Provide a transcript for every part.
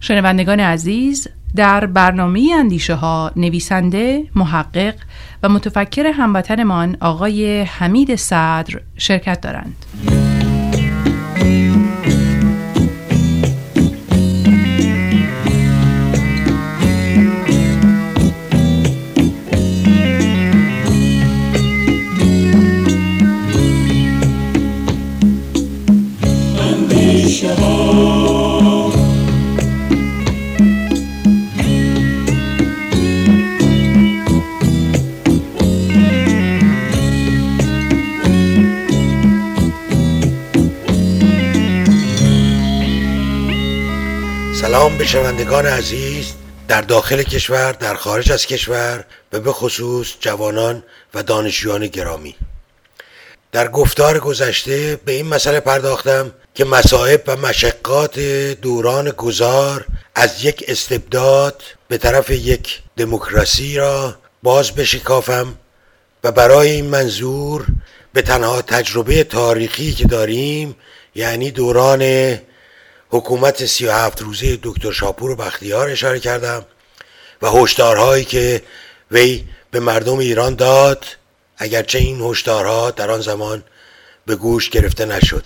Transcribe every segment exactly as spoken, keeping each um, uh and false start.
شنوندگان عزیز، در برنامه اندیشه ها نویسنده، محقق و متفکر هموطنمان آقای حمید صدر شرکت دارند. سلام به شنوندگان عزیز در داخل کشور، در خارج از کشور و به خصوص جوانان و دانشجویان گرامی. در گفتار گذشته به این مسئله پرداختم که مصائب و مشقات دوران گذار از یک استبداد به طرف یک دموکراسی را باز بشکافم و برای این منظور به تنها تجربه تاریخی که داریم، یعنی دوران حکومت سی و هفت روزه دکتر شاپور بختیار اشاره کردم و هشدارهایی که وی به مردم ایران داد، اگرچه این هشدارها در آن زمان به گوش گرفته نشد.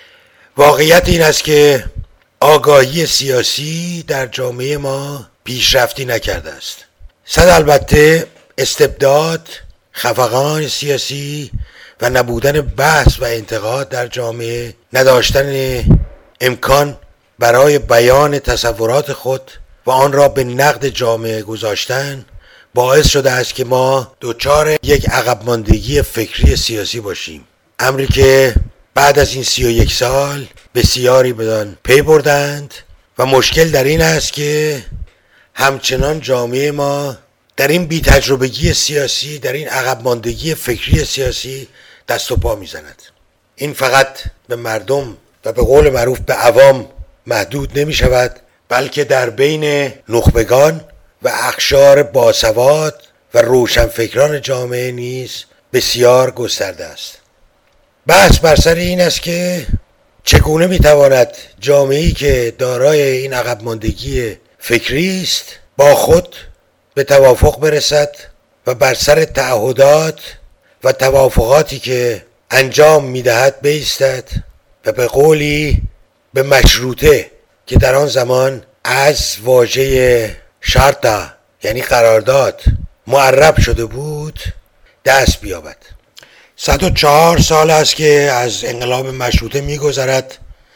واقعیت این است که آگاهی سیاسی در جامعه ما پیشرفتی نکرده است. صد البته استبداد، خفقان سیاسی و نبودن بحث و انتقاد در جامعه، نداشتن امکان برای بیان تصورات خود و آن را به نقد جامعه گذاشتن باعث شده است که ما دچار یک عقب ماندگی فکری سیاسی باشیم، امری که بعد از این سی و یک سال بسیاری بدان پی بردند و مشکل در این است که همچنان جامعه ما در این بی تجربگی سیاسی، در این عقب ماندگی فکری سیاسی دست و پا میزند. این فقط به مردم و به قول معروف به عوام محدود نمی شود، بلکه در بین نخبگان و اقشار باسواد و روشنفکران جامعه نیز بسیار گسترده است. بحث بر سر این است که چگونه می تواند جامعه‌ای که دارای این عقب ماندگی فکری است با خود به توافق برسد و بر سر تعهدات و توافقاتی که انجام می دهد بایستد و به قولی به مشروطه که در آن زمان از واژه شرطه یعنی قرارداد معرب شده بود دست بیابد. صد و چهار سال است که از انقلاب مشروطه می‌گذرد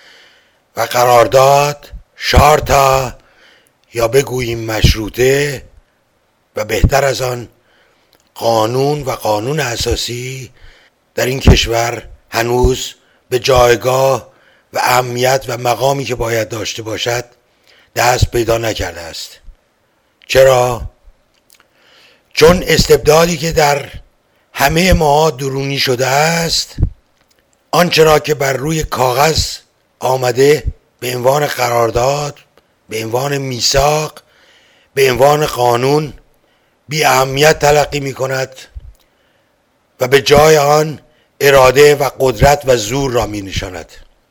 و قرارداد، شارتا یا بگوییم مشروطه و بهتر از آن قانون و قانون اساسی در این کشور هنوز به جایگاه و اهمیت و مقامی که باید داشته باشد دست پیدا نکرده است. چرا؟ چون استبدادی که در همه ما درونی شده است، آنچه را که بر روی کاغذ آمده به عنوان قرارداد، به عنوان میثاق، به عنوان قانون بی اهمیت تلقی می کند و به جای آن اراده و قدرت و زور را می نشاند.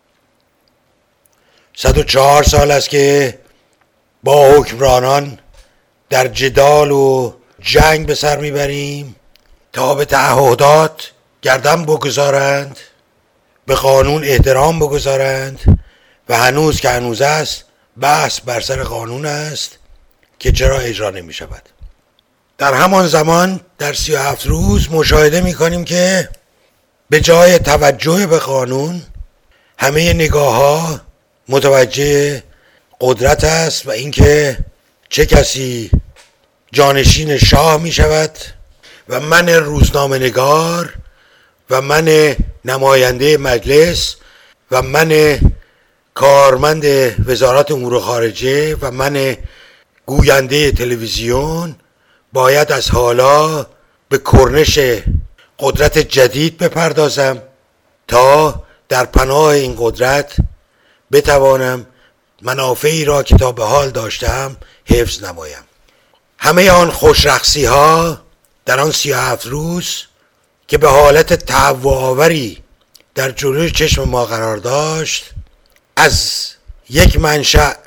صد و چهار سال است که با حکمرانان در جدال و جنگ به سر میبریم تا به تعهدات گردن بگذارند، به قانون احترام بگذارند و هنوز که هنوز است بحث بر سر قانون است که چرا اجرا نمی شود. در همان زمان در سی و هفت روز مشاهده می کنیم که به جای توجه به قانون همه نگاه ها متوجه قدرت است و اینکه چه کسی جانشین شاه می شود و من روزنامه نگار و من نماینده مجلس و من کارمند وزارت امور خارجه و من گوینده تلویزیون باید از حالا به کرنش قدرت جدید بپردازم تا در پناه این قدرت بتوانم منافعی را که تا به حال داشتم حفظ نمایم. همه آن خوشرقصی ها در آن سی و هفت روز که به حالت تهوع آوری در جلوی چشم ما قرار داشت، از یک منشأ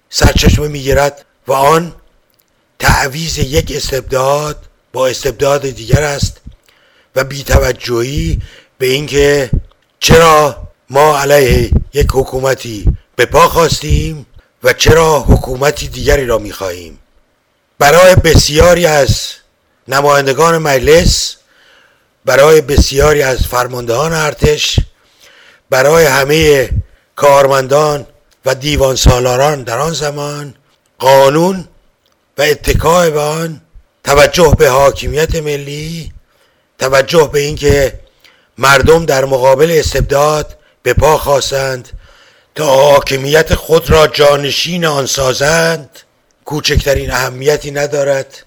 سرچشمه میگیرد و آن تعویض یک استبداد با استبداد دیگر است و بی‌توجهی به اینکه چرا ما علیه یک حکومتی به پا خواستیم و چرا حکومتی دیگری را می‌خواهیم. برای بسیاری از نمایندگان مجلس، برای بسیاری از فرماندهان ارتش، برای همه کارمندان و دیوان سالاران در آن زمان، قانون و اتکای به آن، توجه به حاکمیت ملی، توجه به اینکه مردم در مقابل استبداد به پا خواستند تا حاکمیت خود را جانشین آن سازند، کوچکترین اهمیتی ندارد.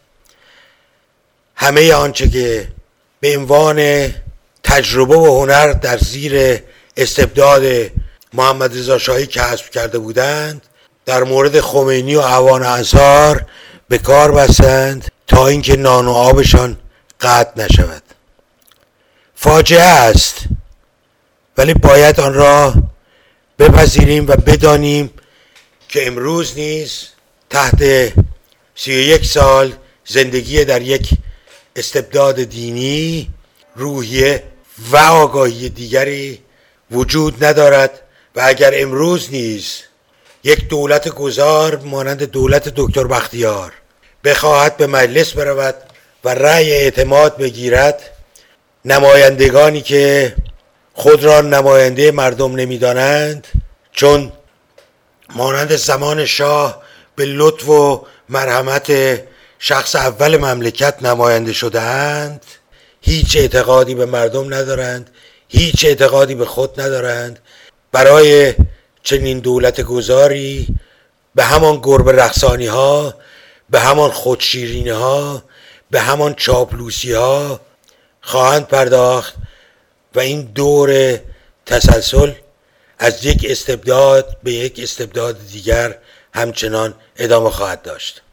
همه آنچه که به عنوان تجربه و هنر در زیر استبداد محمد رضا شاهی کسب کرده بودند در مورد خمینی و اعوان انصار به کار بستند تا اینکه نان و آبشان قطع نشود. فاجعه است، ولی باید آن را بپذیریم و بدانیم که امروز نیز تحت سی و یک سال زندگی در یک استبداد دینی، روحیه و آگاهی دیگری وجود ندارد و اگر امروز نیز یک دولت گذار مانند دولت دکتر بختیار بخواهد به مجلس برود و رأی اعتماد بگیرد، نمایندگانی که خود را نماینده مردم نمیدانند، چون مانند زمان شاه به لطف و مرحمت شخص اول مملکت نماینده شده‌اند، هیچ اعتقادی به مردم ندارند، هیچ اعتقادی به خود ندارند. برای چنین دولت گذاری به همان گربه رقصانی ها، به همان خودشیرینی ها، به همان چاپلوسی ها خواهند پرداخت و این دور تسلسل از یک استبداد به یک استبداد دیگر همچنان ادامه خواهد داشت.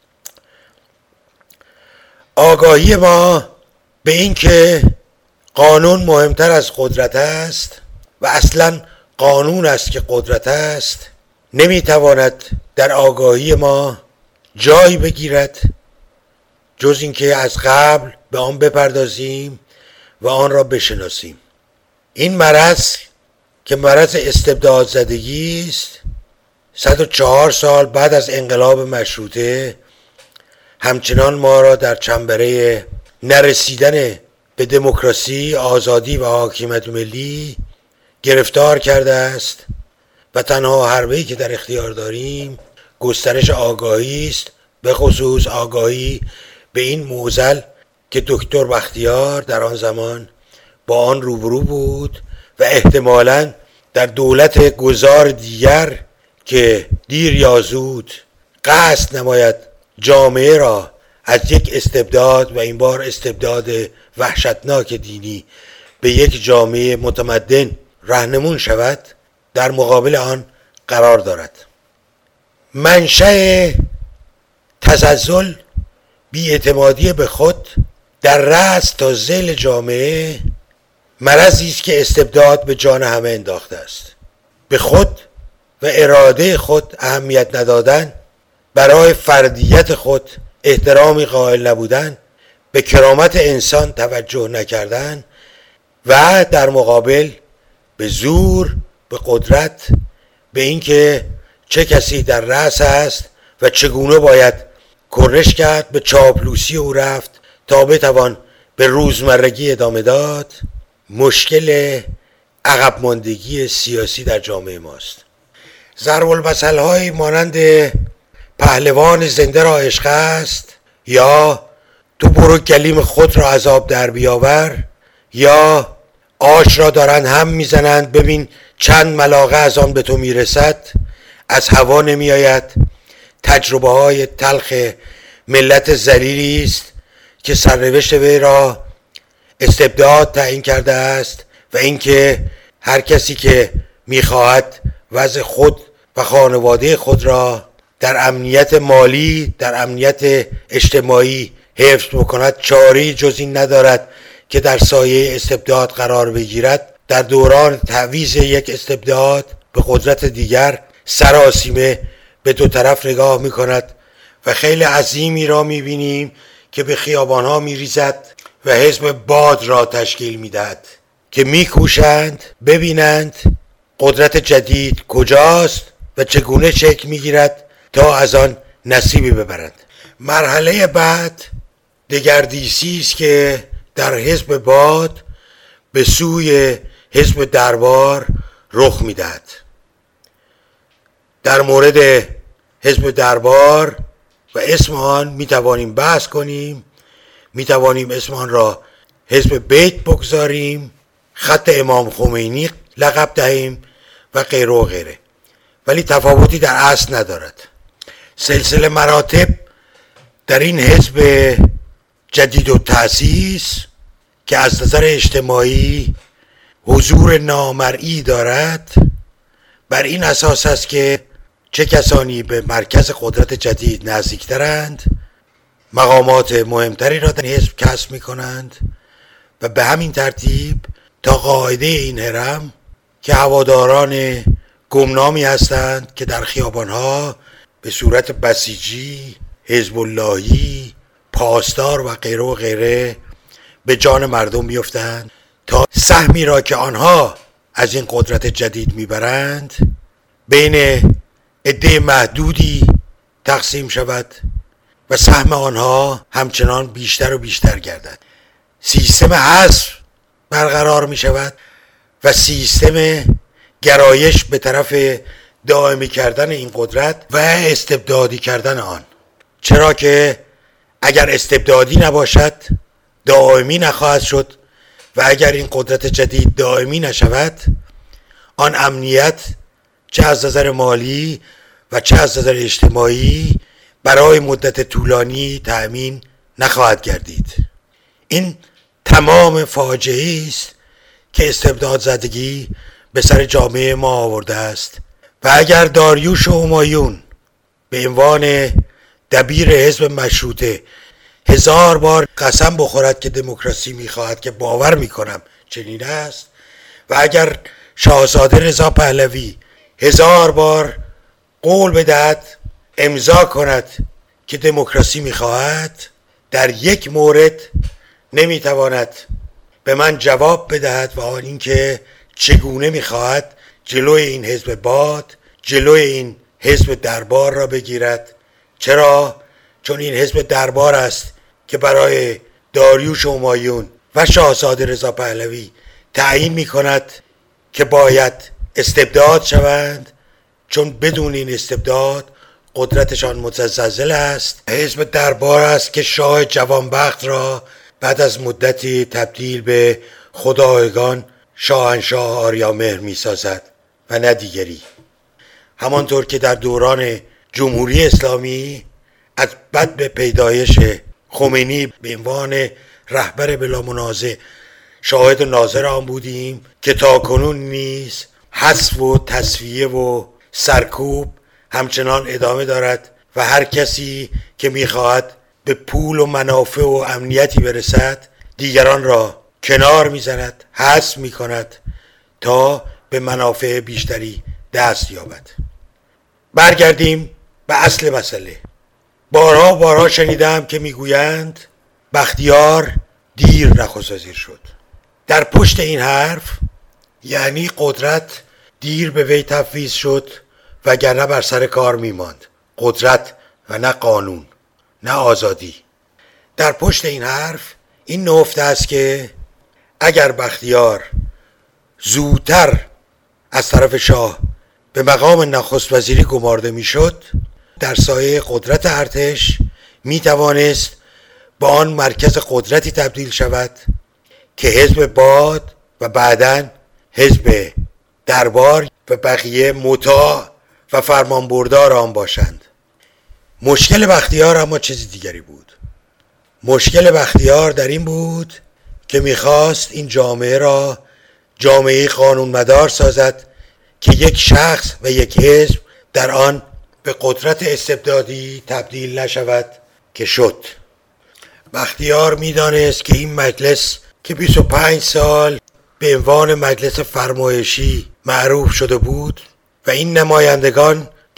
آگاهی ما به این که قانون مهمتر از قدرت است و اصلا قانون است که قدرت است نمیتواند در آگاهی ما جایی بگیرد جز اینکه از قبل به آن بپردازیم و آن را بشناسیم. این مرض که مرض استبداد زدگی است، صد و چهار سال بعد از انقلاب مشروطه همچنان ما را در چنبره نرسیدن به دموکراسی، آزادی و حاکمیت ملی گرفتار کرده است و تنها حربه‌ای که در اختیار داریم گسترش آگاهی است، به خصوص آگاهی به این معضل که دکتر بختیار در آن زمان با آن روبرو بود و احتمالاً در دولت گذار دیگر که دیر یا زود قصد نماید جامعه را از یک استبداد و این بار استبداد وحشتناک دینی به یک جامعه متمدن راهنمون شود، در مقابل آن قرار دارد. منشأ تزلزل، بی‌اعتمادی به خود در رأس تا ذیل جامعه مرضی است که استبداد به جان همه انداخته است. به خود و اراده خود اهمیت ندادن، برای فردیت خود احترامی قائل نبودن، به کرامت انسان توجه نکردن و در مقابل به زور، به قدرت، به اینکه چه کسی در رأس است و چگونه باید کرش کرد، به چاپلوسی او رفت تا بتوان به روزمرگی ادامه داد، مشکل عقب ماندگی سیاسی در جامعه ماست. ضرب المثل های مانند پهلوان زنده را عشق است، یا تو برو گلیم خود را از آب در بیاور، یا آش را دارند هم میزنند ببین چند ملاقه از آن به تو میرسد، از هوا نمی آید. تجربه های تلخ ملت ذلیلی است که سرنوشت وی را استبداد تعیین کرده است و اینکه هر کسی که میخواهد وضع خود و خانواده خود را در امنیت مالی، در امنیت اجتماعی حفظ بکند، چاری جز این ندارد که در سایه استبداد قرار بگیرد. در دوران تعویض یک استبداد به قدرت دیگر سراسیمه به به دو طرف نگاه می کند و خیلی عظیمی را می بینیم که به خیابانها می ریزد و حزب باد را تشکیل می دهد که می کوشند ببینند قدرت جدید کجاست و چگونه شکل می گیرد تا از آن نصیبی ببرند. مرحله بعد دگردیسی است که در حزب باد به سوی حزب دربار رخ می دهد. در مورد حزب دربار و اسم آن می توانیم بحث کنیم، می توانیم اسم آن را حزب بیت بگذاریم، خط امام خمینی لقب دهیم و غیره و غیره، ولی تفاوتی در اصل ندارد. سلسله مراتب در این حزب جدید و تأسیس که از نظر اجتماعی حضور نامرئی دارد بر این اساس است که چه کسانی به مرکز قدرت جدید نزدیکترند مقامات مهمتری را در حزب کسب می کنند و به همین ترتیب تا قاعده این هرم که هواداران گمنامی هستند که در خیابانها به صورت بسیجی، حزب اللهی، پاسدار و غیره و غیره به جان مردم میافتند تا سهمی را که آنها از این قدرت جدید میبرند بین عده محدودی تقسیم شود و سهم آنها همچنان بیشتر و بیشتر گردد. سیستم حذف برقرار می شود و سیستم گرایش به طرف دائمی کردن این قدرت و استبدادی کردن آن، چرا که اگر استبدادی نباشد دائمی نخواهد شد و اگر این قدرت جدید دائمی نشود آن امنیت چه از نظر مالی و چه از نظر اجتماعی برای مدت طولانی تأمین نخواهد گردید. این تمام فاجعه است که استبداد زدگی به سر جامعه ما آورده است و اگر داریوش و همایون به عنوان دبیر حزب مشروطه هزار بار قسم بخورد که دموکراسی میخواهد، که باور میکنم چنین است، و اگر شاهزاده رضا پهلوی هزار بار قول بدهد امضا کند که دموکراسی میخواهد، در یک مورد نمیتواند به من جواب بدهد و آن اینکه چگونه میخواهد جلوی این حزب باد، جلوی این حزب دربار را بگیرد. چرا؟ چون این حزب دربار است که برای داریوش و همایون و شاهزاده رضا پهلوی تعیین میکند که باید استبداد شوند، چون بدون این استبداد قدرتشان متزلزل است. حزب دربار است که شاه جوانبخت را بعد از مدتی تبدیل به خدایگان شاهنشاه آریامهر می سازد و نه دیگری. همانطور که در دوران جمهوری اسلامی از بعد به پیدایش خمینی به عنوان رهبر بلا منازع شاهد و ناظر آن بودیم که تاکنون نیز حذف و تصفیه و سرکوب همچنان ادامه دارد و هر کسی که میخواهد به پول و منافع و امنیتی برسد دیگران را کنار میزند، حذف میکند تا به منافع بیشتری دست یابد. برگردیم به اصل مسئله. بارها بارها شنیدم که میگویند بختیار دیر نخست وزیر شد. در پشت این حرف یعنی قدرت دیر به وی تفویض شد وگرنه بر سر کار میماند. قدرت و نه قانون، نه آزادی. در پشت این حرف این نهفته است که اگر بختیار زودتر از طرف شاه به مقام نخست وزیری گمارده میشد، در سایه قدرت ارتش می توانست به آن مرکز قدرتی تبدیل شود که حزب باد و بعداً حزب دربار و بقیه مطاع و فرمانبردار آن باشند. مشکل بختیار اما چیزی دیگری بود. مشکل بختیار در این بود که میخواست این جامعه را جامعه قانون مدار سازد که یک شخص و یک حزب در آن به قدرت استبدادی تبدیل نشود که شد. بختیار میدانست که این مجلس که بیست و پنج سال به عنوان مجلس فرمایشی معروف شده بود و این نمایندگان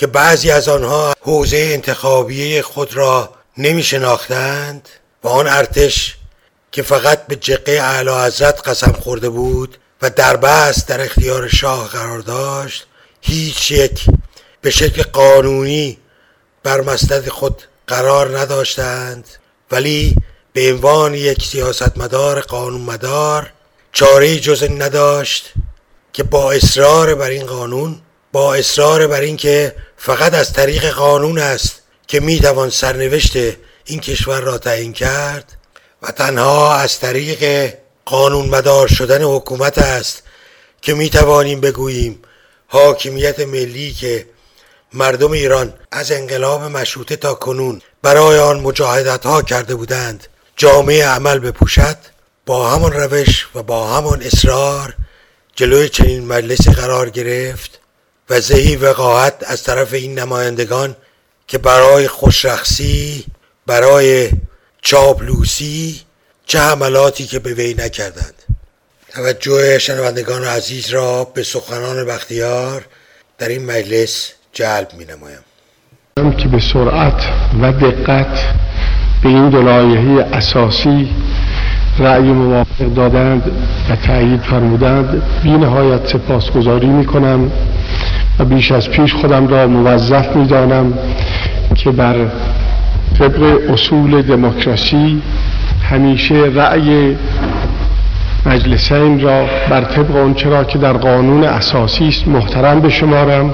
که بعضی از آنها حوزه انتخابی خود را نمی شناختند و آن ارتش که فقط به جقه اعلیحضرت قسم خورده بود و دربست در اختیار شاه قرار داشت، هیچ یک به شکل قانونی بر مسند خود قرار نداشتند، ولی به عنوان یک سیاستمدار قانونمدار چاره‌ای جز این نداشت که با اصرار بر این قانون، با اصرار بر این که فقط از طریق قانون است که میتوان سرنوشت این کشور را تعیین کرد و تنها از طریق قانونمدار شدن حکومت است که میتوانیم بگوییم حاکمیت ملی که مردم ایران از انقلاب مشروطه تا کنون برای آن مجاهدت ها کرده بودند جامعه عمل بپوشد. با همان روش و با همان اصرار جلوی چنین مجلسی قرار گرفت و زهی وقاحت از طرف این نمایندگان که برای خوشرخصی، برای چاپلوسی چه حملاتی که به وی نکردند. توجه شنوندگان عزیز را به سخنان بختیار در این مجلس جلب می نمایم که به سرعت و دقت به این دو لایحه اساسی رأی موافق دادند و تأیید فرمودند بی نهایت سپاسگزاری می کنم و بیش از پیش خودم را موظف می دانم که بر طبق اصول دموکراسی همیشه رأی مجلسین را بر طبق آنچه را که در قانون اساسی است محترم بشمارم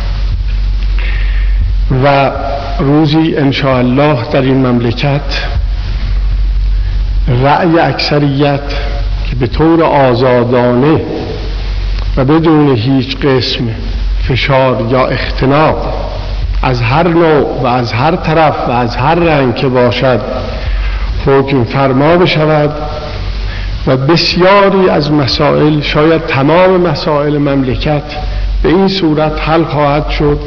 و روزی انشاءالله در این مملکت رأی اکثریت که به طور آزادانه و بدون هیچ قسم فشار یا اختناق از هر نوع و از هر طرف و از هر رنگ که باشد حکم فرما بشود و بسیاری از مسائل، شاید تمام مسائل مملکت به این صورت حل خواهد شد.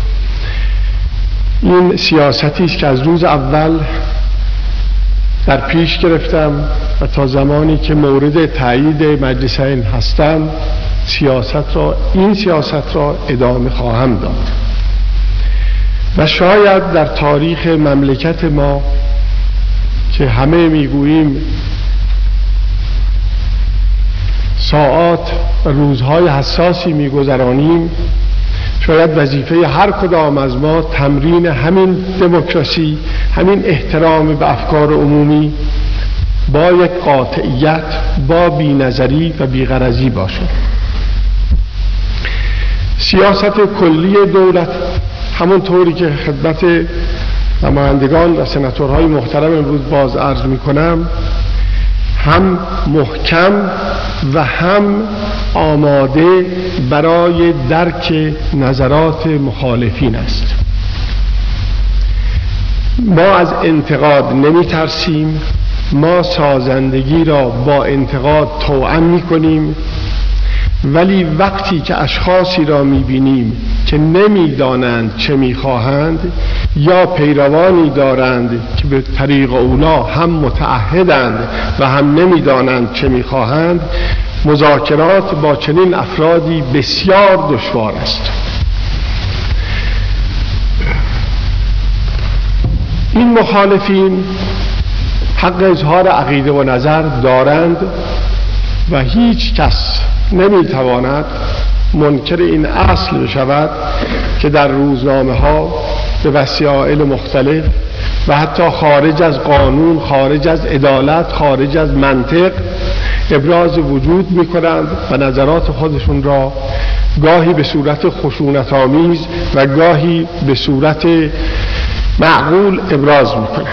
این سیاستی است که از روز اول در پیش گرفتم و تا زمانی که مورد تایید مجلسین هستم سیاست را این سیاست را ادامه خواهم داد و شاید در تاریخ مملکت ما که همه میگوییم ساعات و روزهای حساسی میگذرانیم، شاید وظیفه هر کدام از ما تمرین همین دموکراسی، همین احترام به افکار عمومی با یک قاطعیت، با بی‌نظری و بی‌غرضی باشد. سیاست کلی دولت همونطوری که خدمت نمایندگان و سناتورهای محترم امروز باز عرض می‌کنم، هم محکم و هم آماده برای درک نظرات مخالفین است. ما از انتقاد نمی ترسیم، ما سازندگی را با انتقاد توأم می کنیم، ولی وقتی که اشخاصی را می بینیم که نمی دانند چه می خواهند یا پیروانی دارند که به طریق اونا هم متعهدند و هم نمی دانند چه می خواهند، مذاکرات با چنین افرادی بسیار دشوار است. این مخالفین حق اظهار عقیده و نظر دارند و هیچ کس نمیتواند منکر این اصل بشود که در روزنامه ها به وسایل مختلف و حتی خارج از قانون، خارج از عدالت، خارج از منطق ابراز وجود می کنند و نظرات خودشون را گاهی به صورت خشونت‌آمیز و گاهی به صورت معقول ابراز می کنند.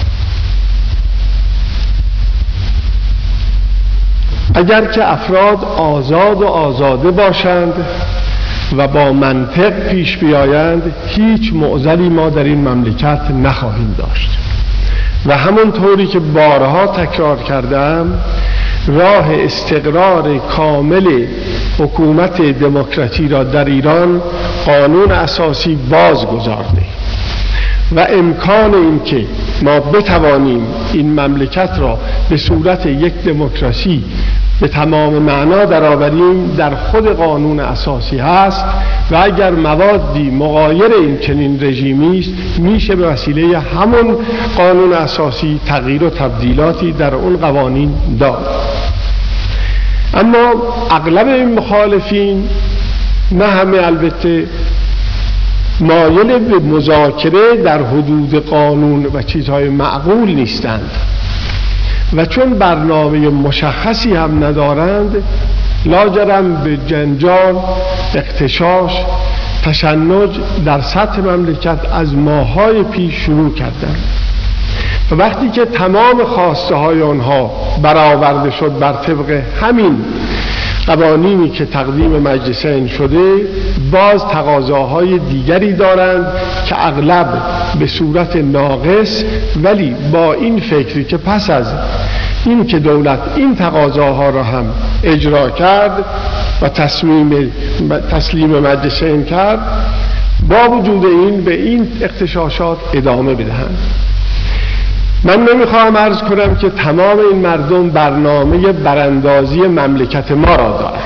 اگر که افراد آزاد و آزاده باشند و با منطق پیش بیایند، هیچ معضلی ما در این مملکت نخواهیم داشت و همونطوری که بارها تکرار کردم، راه استقرار کامل حکومت دموکراتی را در ایران قانون اساسی باز گذارده و امکان این که ما بتوانیم این مملکت را به صورت یک دموکراسی به تمام معنا درآوریم در خود قانون اساسی هست و اگر موادی مغایر این چنین رژیمی است میشه به وسیله همون قانون اساسی تغییر و تبدیلاتی در اون قوانین داد. اما اغلب این مخالفین، نه همه البته، مایل به مذاکره در حدود قانون و چیزهای معقول نیستند و چون برنامه مشخصی هم ندارند لاجرم به جنجال، اغتشاش، تشنج در سطح مملکت از ماه‌های پیش شروع کردند و وقتی که تمام خواسته های آنها برآورده شد بر طبق همین قوانینی که تقدیم مجلسین شده، باز تقاضاهای دیگری دارند که اغلب به صورت ناقص، ولی با این فکری که پس از این که دولت این تقاضاها را هم اجرا کرد و تصمیم تسلیم مجلسین کرد، با وجود این به این اغتشاشات ادامه بدهند. من نمیخواهم عرض کنم که تمام این مردم برنامه براندازی مملکت ما را دارند،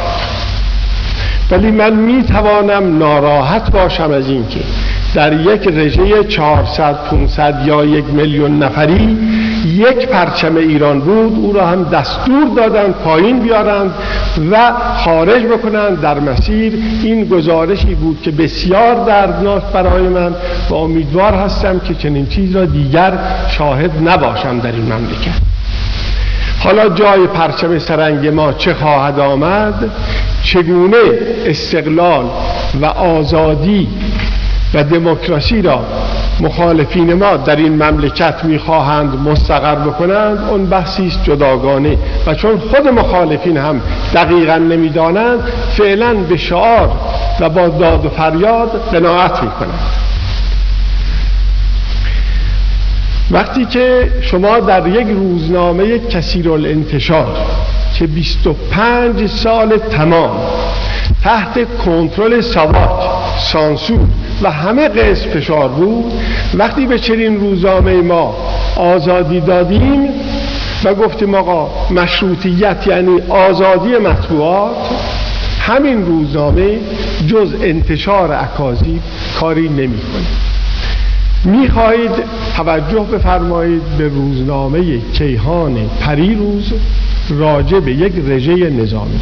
ولی من میتوانم ناراحت باشم از این که در یک رژه چهارصد پانصد یا یک میلیون نفری یک پرچم ایران بود، او را هم دستور دادند پایین بیارند و خارج بکنند در مسیر. این گزارشی بود که بسیار دردناک برای من و امیدوار هستم که چنین چیز را دیگر شاهد نباشم در این مملکت. حالا جای پرچم سرنگ ما چه خواهد آمد، چگونه استقلال و آزادی و دموکراسی را مخالفین ما در این مملکت میخواهند مستقر بکنند، اون بحثی است جداگانه و چون خود مخالفین هم دقیقاً نمیدانند فعلاً به شعار و با داد و فریاد قناعت میکنند. وقتی که شما در یک روزنامه کثیرالانتشار که بیست و پنج سال تمام تحت کنترل ساواک، سانسور و همه قسم فشار بود، وقتی به چنین روزنامه ما آزادی دادیم و گفتیم آقا مشروطیت یعنی آزادی مطبوعات، همین روزنامه جز انتشار اکاذیب کاری نمی‌کنه. می‌خواهید توجه بفرمایید به روزنامه کیهان پریروز راجع به یک رژه نظامی.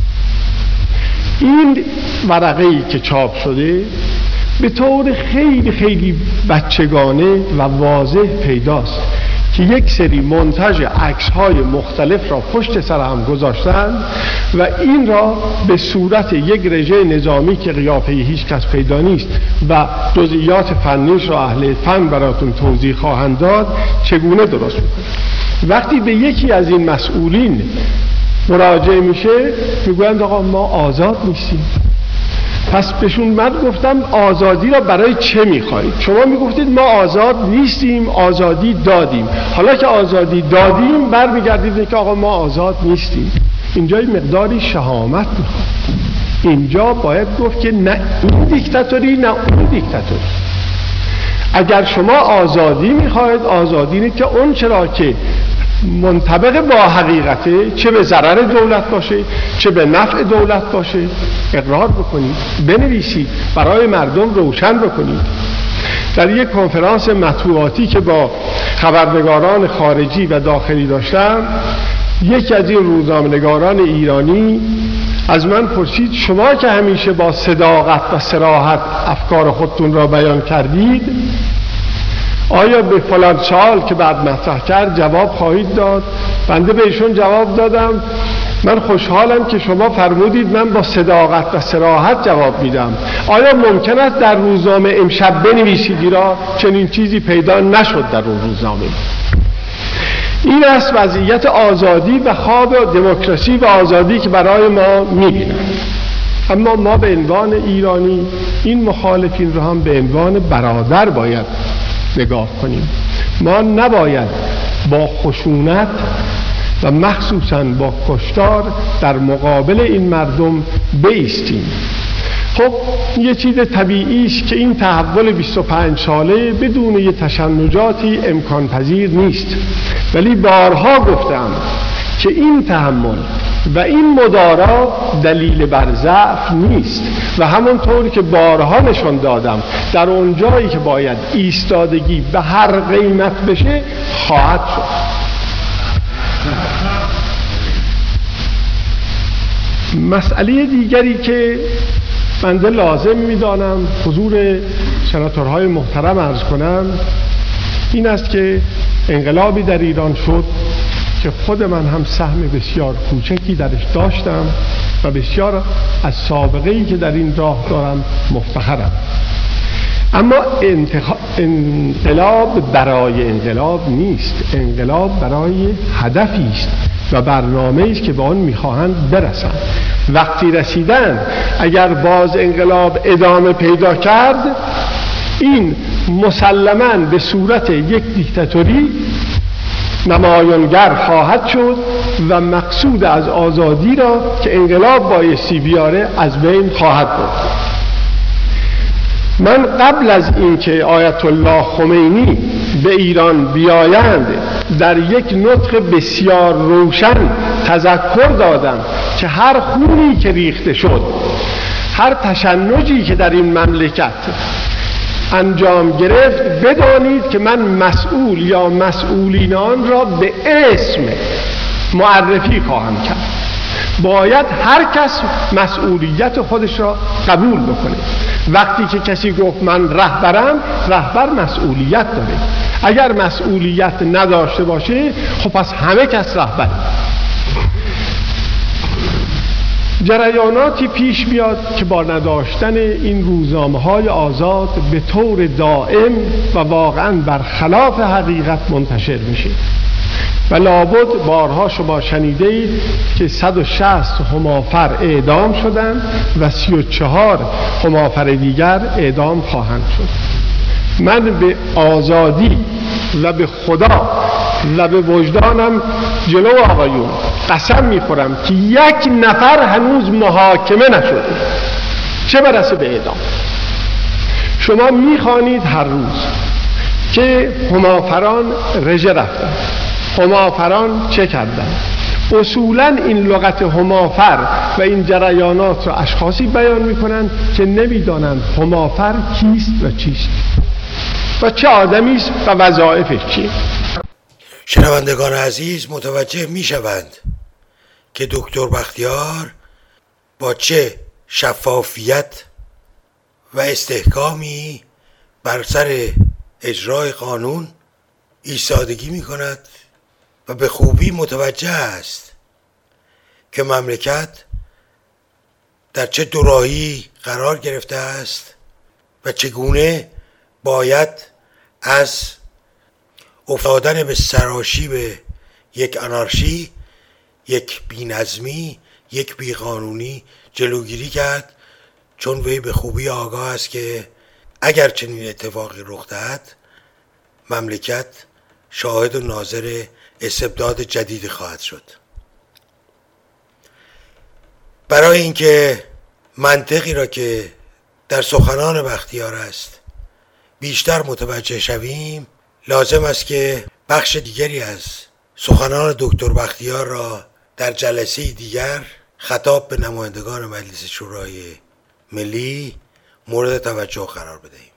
این ورقه‌ای که چاپ شده به طور خیلی خیلی بچگانه و واضح پیداست که یک سری منتج عکس‌های مختلف را پشت سر هم گذاشتند و این را به صورت یک رژه نظامی که قیافه هیچ کس پیدا نیست و جزئیات فنیش را اهل فن براتون توضیح خواهند داد چگونه درست می‌کنند. وقتی به یکی از این مسئولین مراجعه میشه میگویند آقا ما آزاد نیستیم. پس بهشون من گفتم آزادی را برای چه میخواهید؟ شما میگفتید ما آزاد نیستیم، آزادی دادیم. حالا که آزادی دادیم برمیگردید که آقا ما آزاد نیستیم. اینجا مقداری شهامت میخواد. اینجا باید گفت که نه این دیکتاتوری نه اون دیکتاتوری. اگر شما آزادی میخواهید، آزادی اینه که اون چرا که منطبق با حقیقته، چه به ضرر دولت باشه چه به نفع دولت باشه، اقرار بکنید، بنویسید، برای مردم روشن بکنید. در یک کنفرانس مطبوعاتی که با خبرنگاران خارجی و داخلی داشتم، یکی از این روزنامه‌نگاران ایرانی از من پرسید شما که همیشه با صداقت و صراحت افکار خودتون را بیان کردید، آیا به فلان سوال که بعد مطرح کرد جواب خواهید داد؟ بنده به ایشون جواب دادم من خوشحالم که شما فرمودید من با صداقت و صراحت جواب میدم. آیا ممکن است در روزنامه امشب بنویسید را چنین چیزی پیدا نشد در اون روزنامه؟ این است وضعیت آزادی و خواب دموکراسی و آزادی که برای ما میبینند. اما ما به عنوان ایرانی این مخالفین رو هم به عنوان برادر باید نگاه کنیم. ما نباید با خشونت و مخصوصاً با کشتار در مقابل این مردم بایستیم. خب یه چیز طبیعی است که این تحول بیست و پنج ساله بدون یه تشنجاتی امکان پذیر نیست، ولی بارها گفتم که این تحمل و این مدارا دلیل بر ضعف نیست و همونطوری که بارها نشان دادم در اون جایی که باید ایستادگی به هر قیمت بشه خواهد شد. مسئله دیگری که بنده لازم می‌دانم حضور سناتورهای محترم عرض کنم این است که انقلابی در ایران شد که خود من هم سهم بسیار کوچکی درش داشتم و بسیار از سابقه‌ای که در این راه دارم مفتخرم. اما انقلاب برای انقلاب نیست، انقلاب برای هدفی است و برنامه‌ای است که به آن می‌خواهند برسند. وقتی رسیدن اگر باز انقلاب ادامه پیدا کرد این مسلماً به صورت یک دیکتاتوری نمایانگر خواهد شد و مقصود از آزادی را که انقلاب بایستی بیاره از بین خواهد برد. من قبل از اینکه آیت الله خمینی به ایران بیایند در یک نطق بسیار روشن تذکر دادم که هر خونی که ریخته شد، هر تشنجی که در این مملکت انجام گرفت، بدانید که من مسئول یا مسئولین آن را به اسم معرفی خواهم کرد. باید هر کس مسئولیت خودش را قبول بکنه. وقتی که کسی گفت من رهبرم، رهبر مسئولیت داره. اگر مسئولیت نداشته باشه خب پس همه کس رهبره. جریاناتی پیش بیاد که با نداشتن این روزنامه‌های آزاد به طور دائم و واقعاً برخلاف حقیقت منتشر میشه و لابد بارها شما شنیده اید که صد و شصت همافر اعدام شدند و سی و چهار همافر دیگر اعدام خواهند شد. من به آزادی و به خدا و به وجدانم جلو آقایون قسم میخورم که یک نفر هنوز محاکمه نشده، چه برسه به اعدام. شما میخوانید هر روز که همافران رژه رفتن، همافران چه کردن. اصولا این لغت همافر و این جریانات را اشخاصی بیان میکنند که نمیدانند همافر کیست و چیست و چه آدمی است و وظایفش چیه. شنوندگان عزیز متوجه میشوند که دکتر بختیار با چه شفافیت و استحکامی بر سر اجرای قانون ایستادگی میکند و به خوبی متوجه است که مملکت در چه دوراهی قرار گرفته است و چگونه باید از افتادن به سراشیب یک آنارشی، یک بی‌نظمی، یک بیقانونی جلوگیری کرد، چون وی به خوبی آگاه است که اگر چنین اتفاقی رخ دهد مملکت شاهد و ناظر استبداد جدیدی خواهد شد. برای اینکه منطقی را که در سخنان بختیار است بیشتر متوجه شویم، لازم است که بخش دیگری از سخنان دکتر بختیار را در جلسه دیگر خطاب به نمایندگان مجلس شورای ملی مورد توجه قرار بدهیم.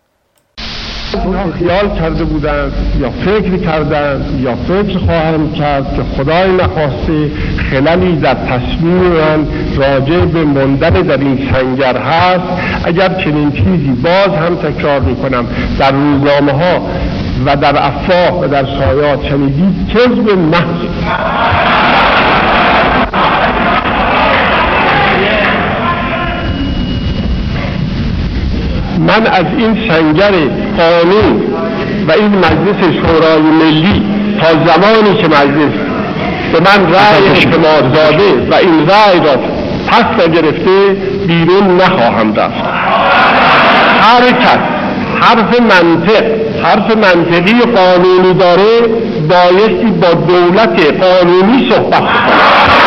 خیال کرده بودند یا فکر کردند یا فکر خواهند کرد که خدای نخواسته خللی در تصمیم من راجع به ماندن در این سنگر هست. اگر چنین چیزی باز هم تکرار میکنم در روزنامه ها و در افواه و در شایعات شنیدید، کذب محض. من از این سنگر قانون و این مجلس شورای ملی تا زمانی که مجلس به من رأی اعتماد داده و این رأی را پس نگرفته بیرون نخواهم رفت. هر کس حرف منطق حرف منطقی قانونی داره بایستی با دولت قانونی صحبت کنه.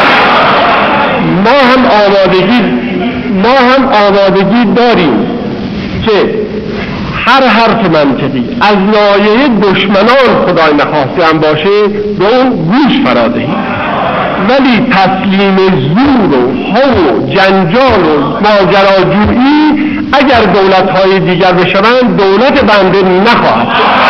ما هم آمادگی ما هم آمادگی داریم که هر حرف منطقی از لایه دشمنان خدای نخواسته هم باشه به اون گوش فرا دهیم ولی تسلیم زور و هو و جنجال و ماجراجویی اگر دولت‌های دیگر بشوند دولت بنده نخواهد.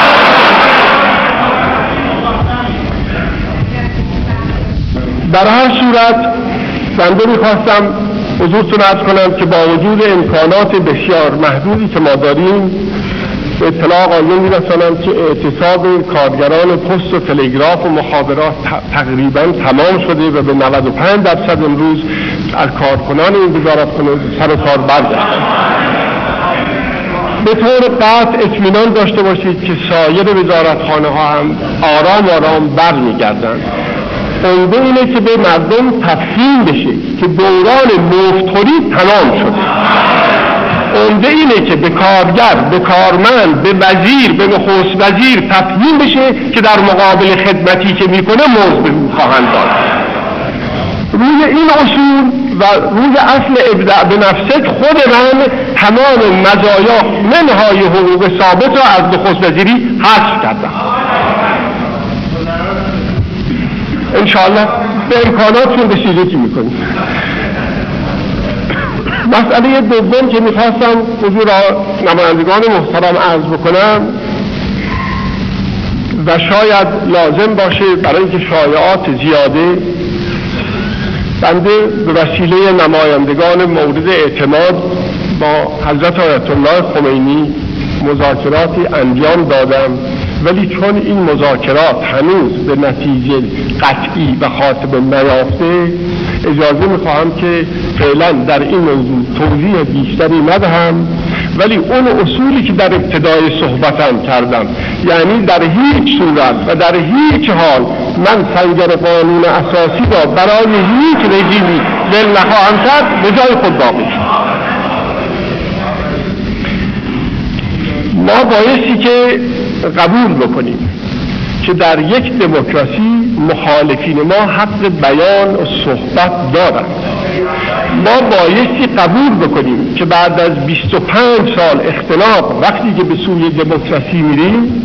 در هر صورت بنده میخواستم حضورتون عرض کنم که با وجود امکانات بسیار محدودی که ما داریم به اطلاع آقایون میرسانم که اعتصاب کارگران پست و تلگراف و مخابرات تقریبا تمام شده و به نود و پنج درصد امروز از کارکنان این وزارتخانه سر کار برگشتند. به طور قطع اطمینان داشته باشید که سایر وزارتخانه ها هم آرام آرام برمیگردند. عمده اینه که به مردم تفهیم بشه که دوران مفتخوری تمام شده. عمده اینه که به کارگر، به کارمند، به وزیر، به نخست وزیر تفهیم بشه که در مقابل خدمتی که میکنه مزد به او خواهند داد. روی این اصول و روی اصل ابداع به نفسک خود من تمام مزایا منهای حقوق ثابت را از نخست وزیری حذف کردم. انشاءالله به امکاناتشون رسیدگی میکنیم. مسئله دوم که میخواستم حضور نمایندگان محترم عرض بکنم و شاید لازم باشه برای اینکه شایعات زیاده، بنده به وسیله نمایندگان مورد اعتماد با حضرت آیت الله خمینی مذاکراتی انجام دادم، ولی چون این مذاکرات هنوز به نتیجه قطعی و خاتمه نیافته اجازه میخواهم که فعلا در این موضوع توضیح بیشتری ندهم، ولی اون اصولی که در ابتدای صحبتم کردم، یعنی در هیچ صورت و در هیچ حال من سنگر قانون اساسی را برای هیچ رژیمی ول نخواهم کرد، به جای خود باقی شد. ما بایستی که قبول بکنیم که در یک دموکراسی مخالفین ما حق بیان و صحبت دارند. ما بایستی قبول بکنیم که بعد از بیست و پنج سال اختلاف وقتی که به سوی دموکراسی میریم،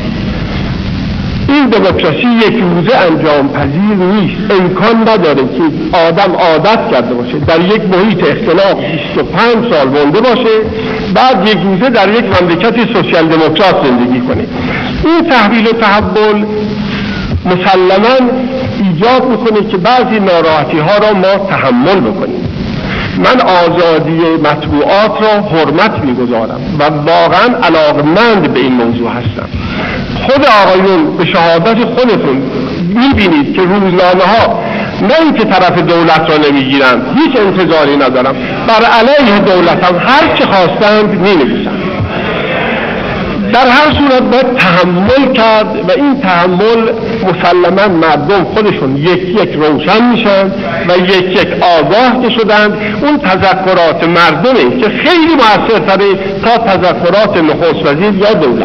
این دموکراسی یک روزه انجام پذیر نیست. امکان نداره که آدم عادت کرده باشه در یک محیط اختلاف بیست و پنج سال مونده باشه، بعد یک روزه در یک مملکت سوسیال دموکرات زندگی کنه. این تحویل و تحول مسلماً ایجاد میکنه که بعضی ناراحتی ها را ما تحمل بکنیم. من آزادی مطبوعات را حرمت میگذارم و واقعا علاقمند به این موضوع هستم. خود آقایون به شهادت خودتون میبینید که روزنامه ها نه اینکه طرف دولت را نمیگیرند، هیچ انتظاری ندارم، بر علیه دولت هم هر چه خواستند مینویسند. در هر صورت باید تحمل کرد و این تحمل مسلما مردم خودشون یک یک روشن میشن و یک یک آگاه که شدند. اون تذکرات مردمه که خیلی موثرتره تا تذکرات نخست وزیر یا دولت.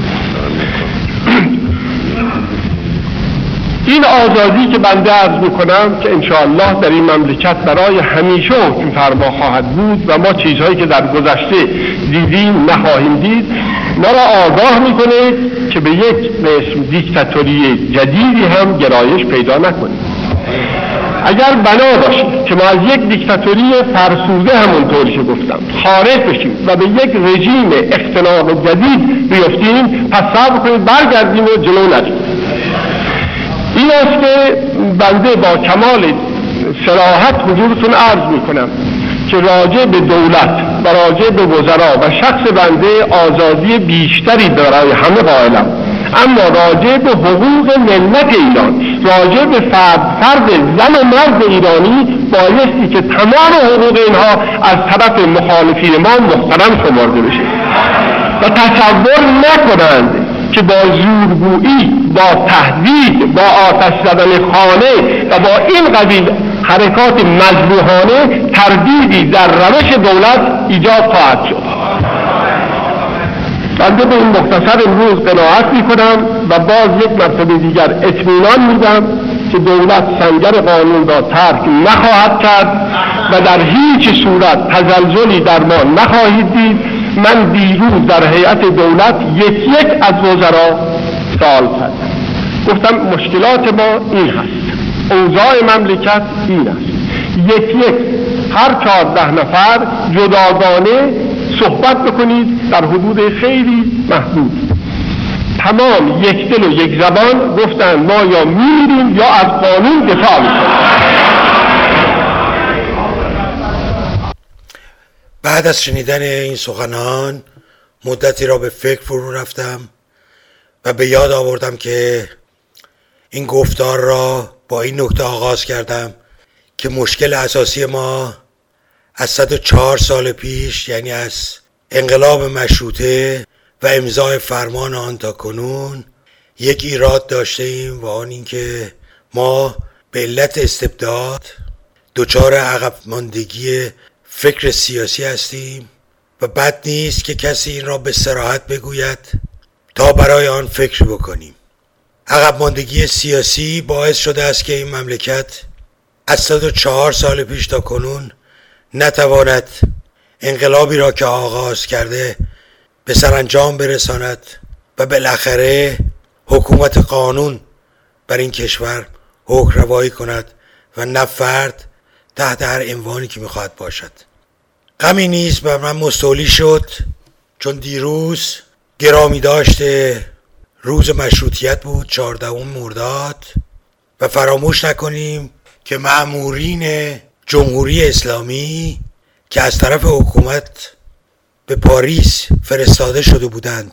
این آزادی که بنده عرض میکنم که انشاءالله در این مملکت برای همیشه حکم فرما خواهد بود و ما چیزهایی که در گذشته دیدیم نخواهیم دید، ما را آگاه میکنه که به یک قسم دیکتاتوری جدیدی هم گرایش پیدا نکنیم. اگر بنا باشیم که ما از یک دیکتاتوری فرسوده همونطوری که گفتم خارج بشیم و به یک رژیم اختلاق جدید بیفتیم، پس صبر کنید برگردیم و جلو نریم. این است که بنده با کمال صراحت حضورتون عرض میکنم که راجع به دولت و راجع به وزرا و شخص بنده آزادی بیشتری برای همه قائلم، اما راجع به حقوق ملت ایران، راجع به فرد فرد زن و مرد ایرانی بایستی که تمام حقوق اینها از طرف مخالفین ما محترم شمرده بشه و تصور نکنند که با زورگویی، با تهدید، با آتش زدن خانه و با این قبیل حرکات مذبوحانه تردیدی در روش دولت ایجاد خواهد شد. بنده به این مختصر امروز قناعت میکنم و باز یک مرتبه دیگر اطمینان میدم که دولت سنگر قانون را ترک نخواهد کرد و در هیچ صورت تزلزلی در ما نخواهید دید. من دیروز در هیئت دولت یک یک از وزرا سوال کردم، گفتم مشکلات ما این هست، اوضاع مملکت این است: یک یک هر چهارده نفر جداگانه صحبت بکنید در حدود خیلی محدود. تمام یک دل و یک زبان گفتن ما یا میریم یا از قانون دفاع میکنیم. بعد از شنیدن این سخنان مدتی را به فکر فرو رفتم و به یاد آوردم که این گفتار را با این نکته آغاز کردم که مشکل اساسی ما از صد و چهار سال پیش، یعنی از انقلاب مشروطه و امضای فرمان آن تا کنون، یک ایراد داشته ایم و آن این که ما به علت استبداد دچار عقب ماندگی فکر سیاسی هستیم و بد نیست که کسی این را به صراحت بگوید تا برای آن فکر بکنیم. عقب ماندگی سیاسی باعث شده است که این مملکت از صد و چهار سال پیش تا کنون نتواند انقلابی را که آغاز کرده به سرانجام برساند و بالاخره حکومت قانون بر این کشور حکم روایی کند و نه فرد تحت هر عنوانی که میخواهد باشد. غمی نیز بر من مستولی شد چون دیروز گرامی داشته روز مشروطیت بود، چهاردهم مرداد، و فراموش نکنیم که مأمورین جمهوری اسلامی که از طرف حکومت به پاریس فرستاده شده بودند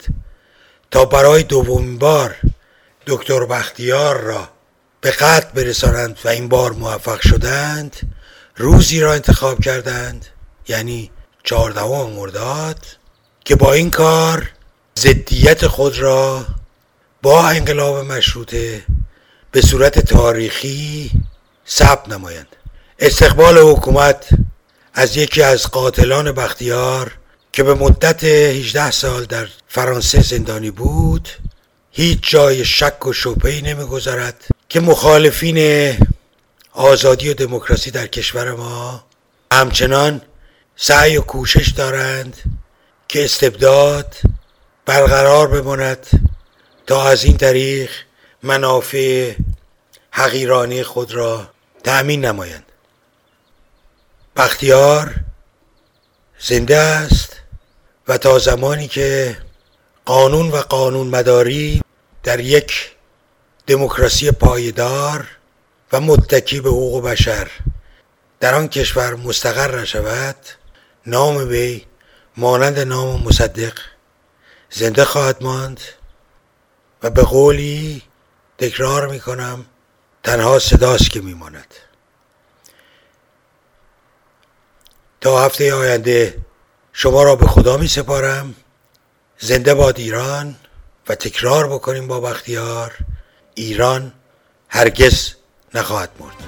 تا برای دومین بار دکتر بختیار را به قتل برسانند و این بار موفق شدند، روزی را انتخاب کردند، یعنی چهاردهم مرداد، که با این کار ضدیت خود را با انقلاب مشروطه به صورت تاریخی ثبت نمایند. استقبال حکومت از یکی از قاتلان بختیار که به مدت هجده سال در فرانسه زندانی بود هیچ جای شک و شبهه‌ای نمی‌گذارد که مخالفین آزادی و دموکراسی در کشور ما همچنان سعی و کوشش دارند که استبداد برقرار بماند تا از این طریق منافع حقیرانه خود را تأمین نمایند. بختیار زنده است و تا زمانی که قانون و قانون مداری در یک دموکراسی پایدار و متکی به حقوق بشر در آن کشور مستقر نشود، نام وی مانند نام مصدق زنده خواهد ماند و به قولی تکرار میکنم تنها صداست که میماند. تا هفته آینده شما را به خدا می سپارم. زنده باد ایران و تکرار بکنیم با بختیار: ایران هرگز نخواهد مرد.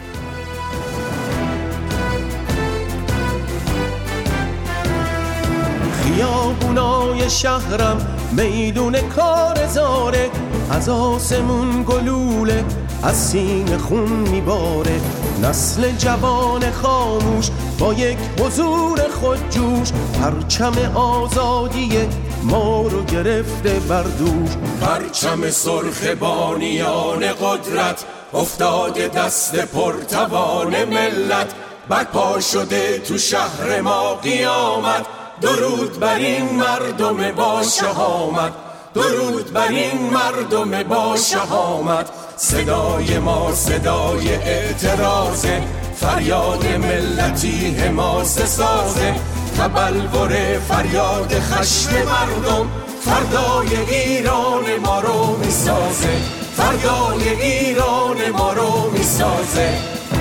خیابونای شهرم میدون کار زاره، از آسمون گلوله از سینه خون میباره، نسل جوان خاموش با یک حضور خودجوش، پرچم آزادی ما رو گرفته بر دوش، پرچم سرخ بانیان قدرت افتاده دست پرتوان ملت، برپا شده تو شهر ما قیامت، درود بر این مردم با شهامت، درود بر این مردم با شهامت. صدای ما صدای اعتراضه، فریاد ملتی حماسه سازه، تبلور فریاد خشم مردم فردای ایران ما رو میسازه، فردای ایران ما رو میسازه.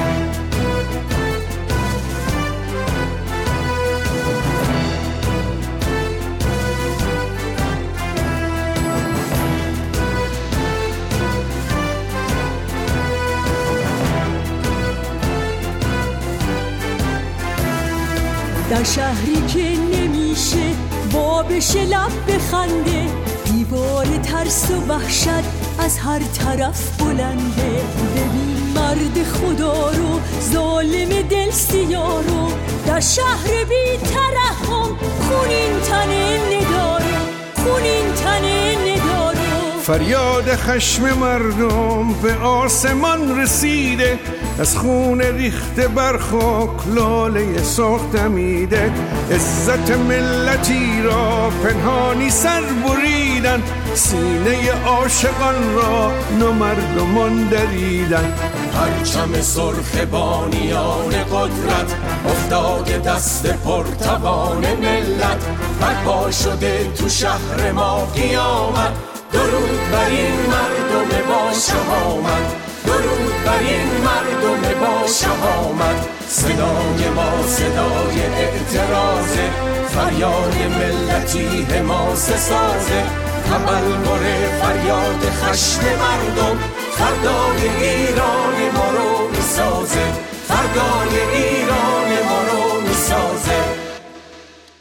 در شهری که نمیشه با بشه لب بخنده، دیوار ترس و وحشت از هر طرف بلنده، ببین مرد خدا رو ظالم دل سیاه رو، در شهر بی ترحم خونین تنه نداره، خونین تنه نداره، فریاد خشم مردم به آسمان رسیده، از خون ریخته بر خاک لاله سرخ دمیده. عزت ملتی را پنهانی سر بریدن، سینه عاشقان را نامردمان دریدن. پرچم سرخ بانیان قدرت افتاده دست پرتوان ملت، برپا شده تو شهر ما قیامت. درود بر این مردم با شهامت، درود بر این مردم با شهامت. صدای ما صدای اعتراضه، فریاد ملتی حماس سازه. تبلور فریاد خشم مردم، فردای ایران ما رو میسازه، فردای